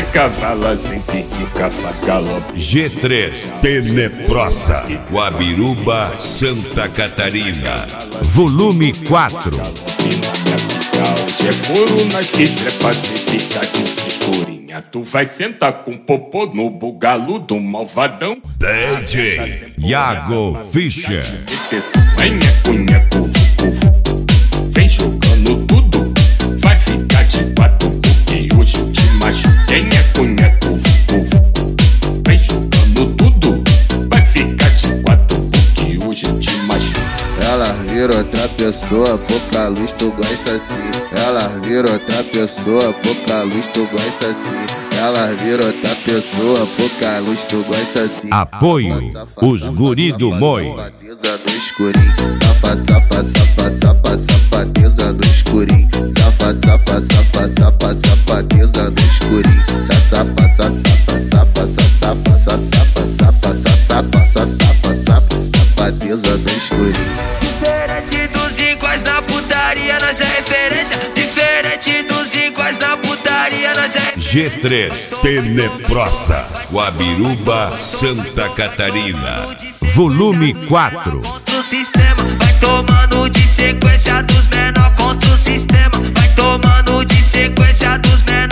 cavala sem pique, cafa galope. G3 Tenebrosa, Guabiruba, Santa Catarina. Volume 4. Hoje é couro nas que trepa, se fica de frescurinha. Tu vai sentar com popô no bugalo do malvadão. DJ Iago Fischer. Vem jogando tudo, vai ficar de quatro, porque hoje eu te machuquei. Vem jogando tudo, vai ficar de quatro, porque hoje eu te machuquei. Ela vira outra pessoa, pouca luz, tu gosta assim. Ela vira outra pessoa, pouca luz, tu gosta assim. Ela vira outra pessoa, pouca luz, tu gosta assim. Apoio, os guri do Moi. Safadeza no escurinho, safadeza no escurinho. Safadeza no escurinho. Safadeza no escurinho. Diferente dos iguais na putaria, nós é referência. Diferente dos iguais na putaria, nós é G3 Tenebrosa, Guabiruba, Santa Catarina. Volume 4. contra o sistema, vai tomando de sequência dos menor contra o sistema, vai tomando de sequência dos menor.